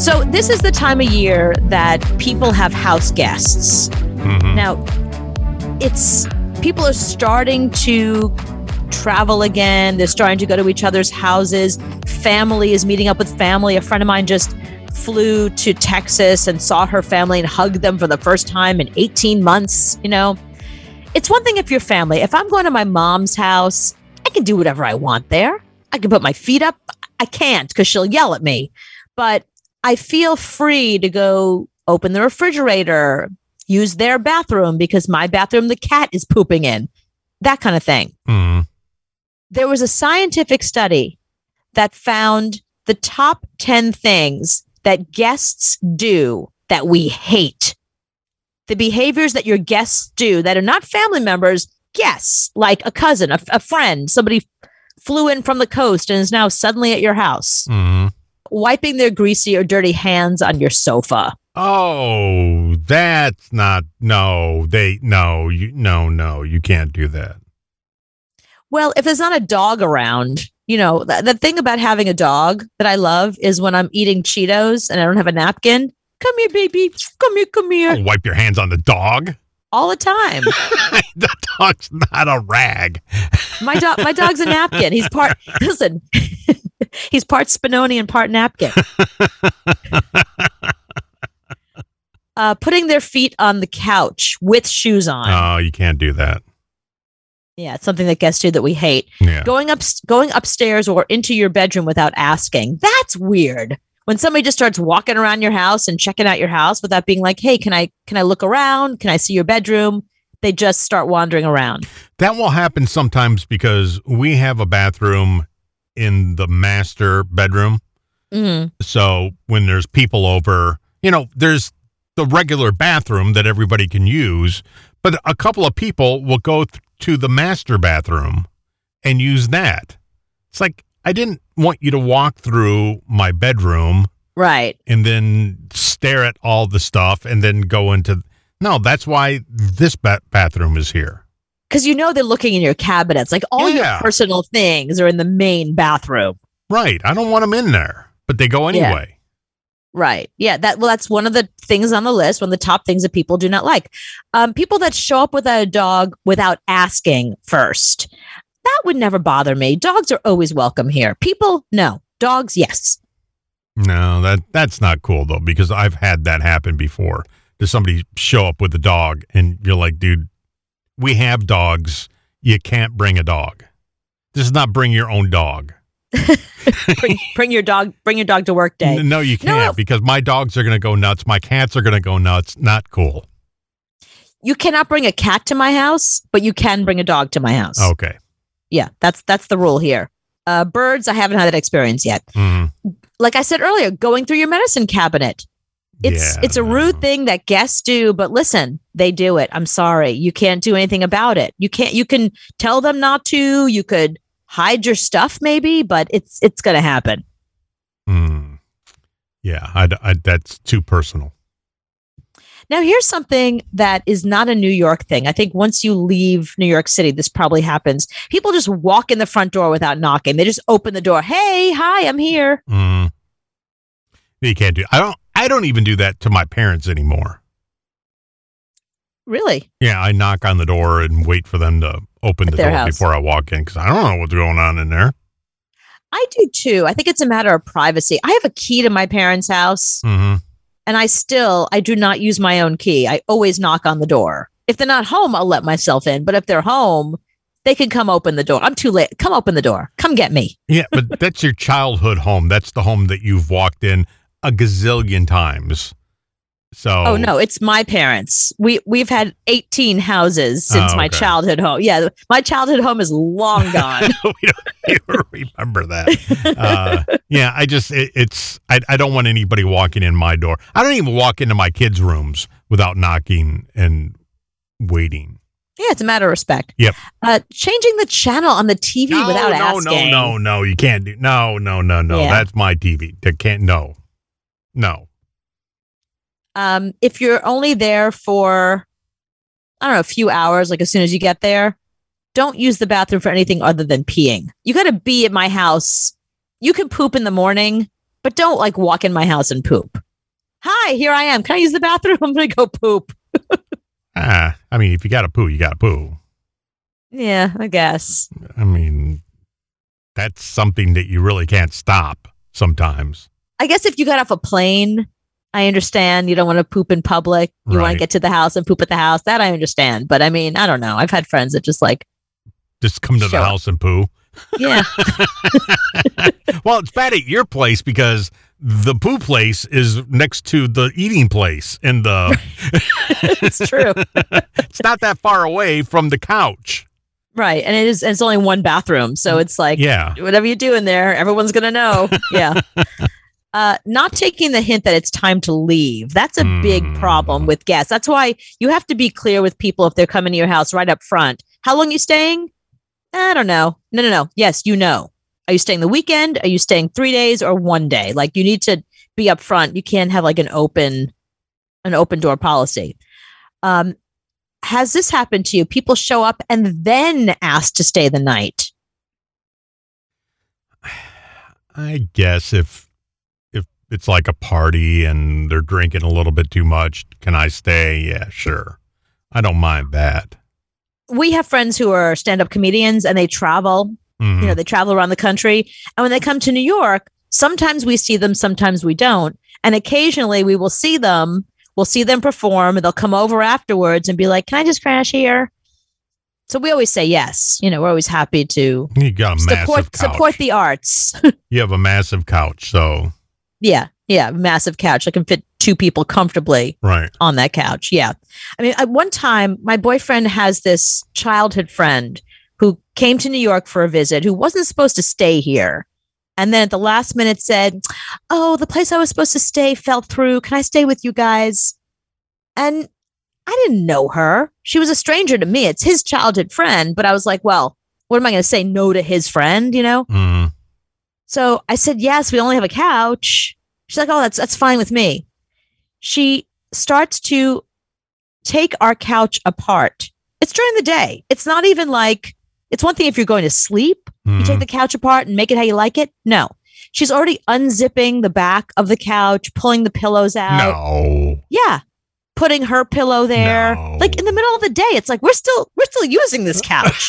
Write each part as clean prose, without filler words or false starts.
So this is the time of year that people have house guests. Mm-hmm. Now, people are starting to travel again. They're starting to go to each other's houses. Family is meeting up with family. A friend of mine just flew to Texas and saw her family and hugged them for the first time in 18 months. You know, it's one thing if you're family. If I'm going to my mom's house, I can do whatever I want there. I can put my feet up. I can't because she'll yell at me. But I feel free to go open the refrigerator, use their bathroom because my bathroom the cat is pooping in, that kind of thing. Mm. There was a scientific study that found the top 10 things that guests do that we hate. The behaviors that your guests do that are not family members, guests, like a cousin, a friend, somebody flew in from the coast and is now suddenly at your house. Mm. Wiping their greasy or dirty hands on your sofa. Oh, that's not, no, you can't do that. Well, if there's not a dog around, you know, the thing about having a dog that I love is when I'm eating Cheetos and I don't have a napkin. Come here, baby. Come here. Oh, wipe your hands on the dog? All the time. The dog's not a rag. My dog's a napkin. He's part Spinoni and part napkin. Putting their feet on the couch with shoes on. Oh, you can't do that. Yeah, it's something that guests do that we hate. Yeah. Going upstairs or into your bedroom without asking. That's weird. When somebody just starts walking around your house and checking out your house without being like, "Hey, can I look around? Can I see your bedroom?" They just start wandering around. That will happen sometimes because we have a bathroom in the master bedroom. Mm-hmm. So when there's people over, you know, there's the regular bathroom that everybody can use, but a couple of people will go to the master bathroom and use that. It's like, I didn't want you to walk through my bedroom. Right. And then stare at all the stuff and then go into, no, that's why this bathroom is here. Because you know they're looking in your cabinets. Like all your personal things are in the main bathroom. Right. I don't want them in there, but they go anyway. Yeah. Right. Yeah. That's one of the things on the list. One of the top things that people do not like. People that show up with a dog without asking first. That would never bother me. Dogs are always welcome here. People, no. Dogs, yes. No, that's not cool though, because I've had that happen before. Does somebody show up with a dog and you're like, dude, we have dogs. You can't bring a dog. This is not bring your own dog. bring your dog to work day. No, you can't because my dogs are going to go nuts. My cats are going to go nuts. Not cool. You cannot bring a cat to my house, but you can bring a dog to my house. Okay. Yeah, that's the rule here. Birds, I haven't had that experience yet. Mm-hmm. Like I said earlier, going through your medicine cabinet. It's a rude thing that guests do, but listen, they do it. I'm sorry. You can't do anything about it. You can tell them not to. You could hide your stuff maybe, but it's going to happen. Yeah, I that's too personal. Now, here's something that is not a New York thing. I think once you leave New York City, this probably happens. People just walk in the front door without knocking. They just open the door. Hey, hi, I'm here. You can't do. I don't even do that to my parents anymore. Really? Yeah, I knock on the door and wait for them to open the door before I walk in because I don't know what's going on in there. I do too. I think it's a matter of privacy. I have a key to my parents' house. Mm-hmm. And I do not use my own key. I always knock on the door. If they're not home, I'll let myself in. But if they're home, they can come open the door. I'm too late. Come open the door. Come get me. Yeah, but that's your childhood home. That's the home that you've walked in a gazillion times. So. Oh, no, it's my parents. We've had 18 houses since my childhood home. Yeah, my childhood home is long gone. We don't even remember that. Yeah, I don't want anybody walking in my door. I don't even walk into my kids' rooms without knocking and waiting. Yeah, it's a matter of respect. Yep. Changing the channel on the TV without asking. No, you can't do. No. Yeah. That's my TV. No. If you're only there for, I don't know, a few hours, like as soon as you get there, don't use the bathroom for anything other than peeing. You got to be at my house. You can poop in the morning, But don't like walk in my house and poop. Hi, here I am. Can I use the bathroom? I'm going to go poop. I mean, if you got to poo, you got to poo. Yeah, I guess. I mean, that's something that you really can't stop sometimes. I guess if you got off a plane, I understand you don't want to poop in public. You want to get to the house and poop at the house. That I understand. But I mean, I don't know. I've had friends that just come to the house and poo. Yeah. Well, it's bad at your place because the poo place is next to the eating place and It's true. It's not that far away from the couch. Right. And it's only one bathroom. So it's like, yeah, whatever you do in there, everyone's going to know. Yeah. Not taking the hint that it's time to leave. That's a big problem with guests. That's why you have to be clear with people if they're coming to your house right up front. How long are you staying? I don't know. No. Yes, you know. Are you staying the weekend? Are you staying 3 days or 1 day? Like you need to be up front. You can't have like an open door policy. Has this happened to you? People show up and then ask to stay the night. I guess if it's like a party and they're drinking a little bit too much, can I stay? Yeah, sure. I don't mind that. We have friends who are stand-up comedians and they travel. Mm-hmm. They travel around the country. And when they come to New York, sometimes we see them, sometimes we don't. And occasionally we will see them. We'll see them perform and they'll come over afterwards and be like, can I just crash here? So we always say yes. We're always happy to you got a massive couch. Support the arts. You have a massive couch, so. Yeah, massive couch. I can fit 2 people comfortably on that couch. Yeah. I mean, one time, my boyfriend has this childhood friend who came to New York for a visit who wasn't supposed to stay here. And then at the last minute said, oh, the place I was supposed to stay fell through. Can I stay with you guys? And I didn't know her. She was a stranger to me. It's his childhood friend. But I was like, well, what am I going to say no to his friend, Mm-hmm. So I said, yes, we only have a couch. She's like, oh, that's fine with me. She starts to take our couch apart. It's during the day. It's not even like, it's one thing if you're going to sleep, you take the couch apart and make it how you like it. No, she's already unzipping the back of the couch, pulling the pillows out. No. Yeah. Putting her pillow there. No. Like in the middle of the day. It's like, we're still using this couch.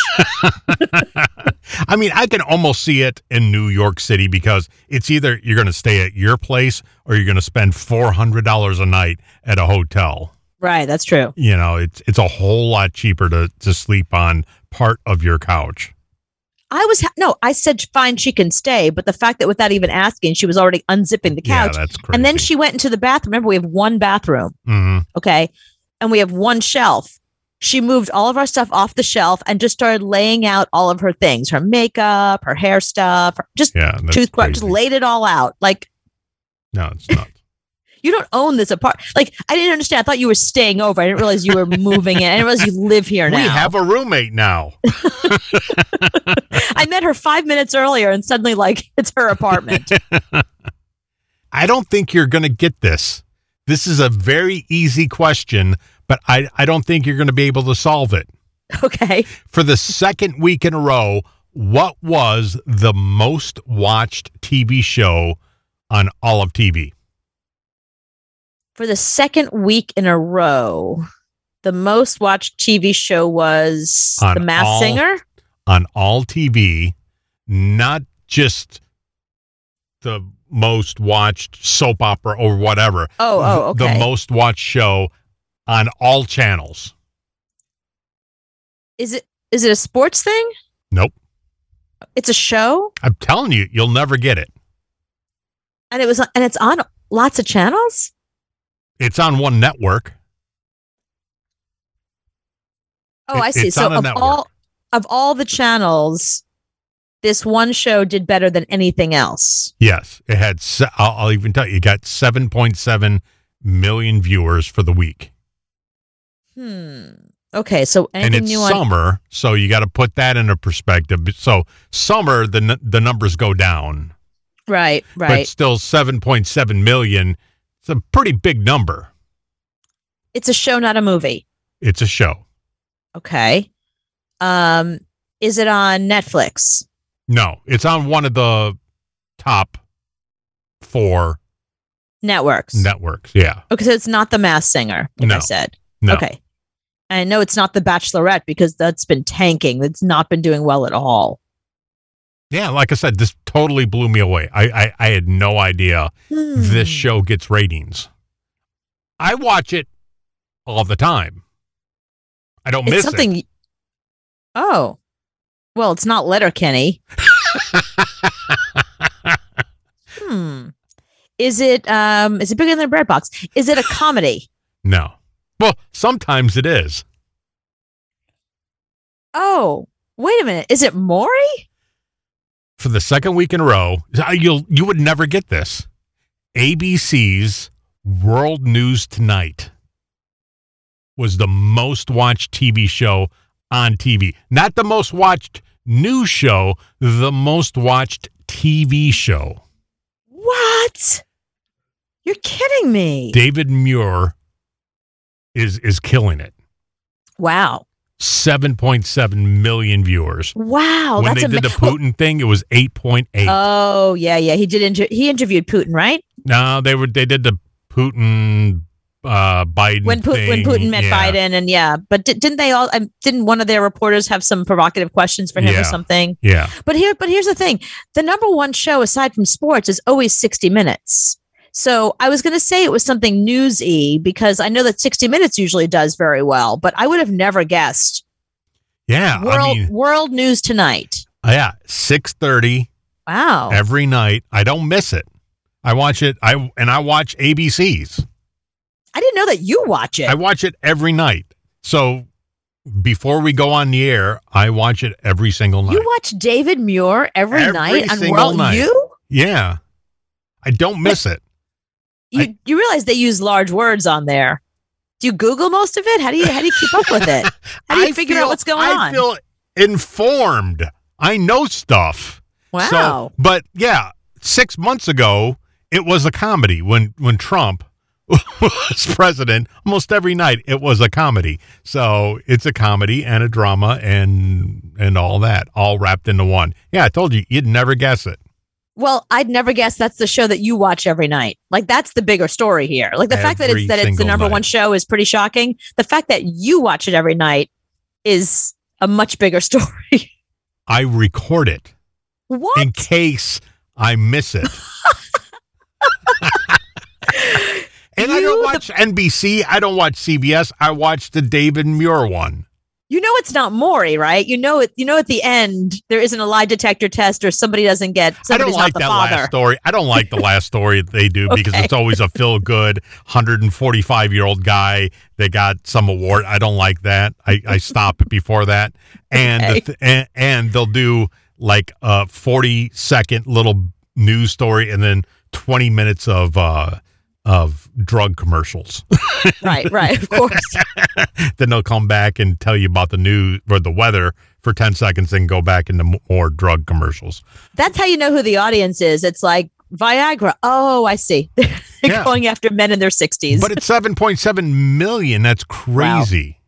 I mean, I can almost see it in New York City because it's either you're going to stay at your place or you're going to spend $400 a night at a hotel. Right. That's true. It's a whole lot cheaper to sleep on part of your couch. I said, fine, she can stay. But the fact that without even asking, she was already unzipping the couch. Yeah, that's crazy. And then she went into the bathroom. Remember, we have one bathroom. Mm-hmm. Okay. And we have one shelf. She moved all of our stuff off the shelf and just started laying out all of her things, her makeup, her hair stuff, toothbrush, just laid it all out. Like, no, it's not. You don't own this apartment. Like, I didn't understand. I thought you were staying over. I didn't realize you were moving in. I didn't realize you live here now. We have a roommate now. I met her 5 minutes earlier and suddenly, it's her apartment. I don't think you're going to get this. This is a very easy question, but I don't think you're going to be able to solve it. Okay. For the second week in a row, what was the most watched TV show on all of TV? For the second week in a row, the most watched TV show was The Masked Singer? On all TV, not just the most watched soap opera or whatever. Oh, okay. The most watched show on all channels. Is it a sports thing? Nope. It's a show? I'm telling you, you'll never get it. And it's on lots of channels? It's on one network. Oh, I see. So of all the channels, this one show did better than anything else. Yes, it had. I'll even tell you, it got 7.7 million viewers for the week. Okay, so and it's summer, so you got to put that into perspective. So summer, the numbers go down. Right. But still, 7.7 million. It's a pretty big number. It's a show, not a movie. It's a show. Okay. Is it on Netflix? No, it's on one of the top for Networks. Yeah. Okay, so it's not The Masked Singer, like No. I said. No. Okay. I know it's not The Bachelorette because that's been tanking. That's not been doing well at all. Yeah, like I said, this totally blew me away. I had no idea this show gets ratings. I watch it all the time. I don't miss it. Oh. Well, it's not Letterkenny. Is it bigger than a bread box? Is it a comedy? No. Well, sometimes it is. Oh, wait a minute. Is it Maury? For the second week in a row, you would never get this. ABC's World News Tonight was the most watched TV show on TV. Not the most watched news show, the most watched TV show. What? You're kidding me. David Muir is killing it. Wow. 7.7 million viewers. Wow. When they did the Putin thing, it was 8.8. Oh, yeah. He did. He interviewed Putin, right? No, they did the Putin Biden when thing. Putin met Biden, and but didn't they all? Didn't one of their reporters have some provocative questions for him or something? Yeah. But here's the thing: the number one show aside from sports is always 60 Minutes. So I was going to say it was something newsy because I know that 60 Minutes usually does very well, but I would have never guessed. Yeah, World News Tonight. Yeah, 6:30. Wow. Every night, I don't miss it. I watch it. I watch ABC's. I didn't know that you watch it. I watch it every night. So before we go on the air, I watch it every single night. You watch David Muir every night on World News? Yeah, I don't miss it. You realize they use large words on there. Do you Google most of it? How do you keep up with it? How do you figure out what's going on? I feel informed. I know stuff. Wow. So, but yeah, 6 months ago, it was a comedy when Trump was president. Almost every night it was a comedy. So it's a comedy and a drama and all that, all wrapped into one. Yeah, I told you, you'd never guess it. Well, I'd never guess that's the show that you watch every night. Like, that's the bigger story here. Like, the fact that it's the number one show is pretty shocking. The fact that you watch it every night is a much bigger story. I record it. What? In case I miss it. And I don't watch NBC. I don't watch CBS. I watch the David Muir one. You know it's not Maury, right? You know at the end there isn't a lie detector test or somebody's not the father. I don't like that last story. I don't like the last story that they do because it's always a feel-good 145-year-old guy that got some award. I don't like that. I stop it before that. And and they'll do like a 40-second little news story and then 20 minutes of drug commercials. Right, of course. Then they'll come back and tell you about the news or the weather for 10 seconds and go back into more drug commercials. That's how you know who the audience is. It's like Viagra. Oh, I see. They're going after men in their 60s. But it's 7.7 million. That's crazy.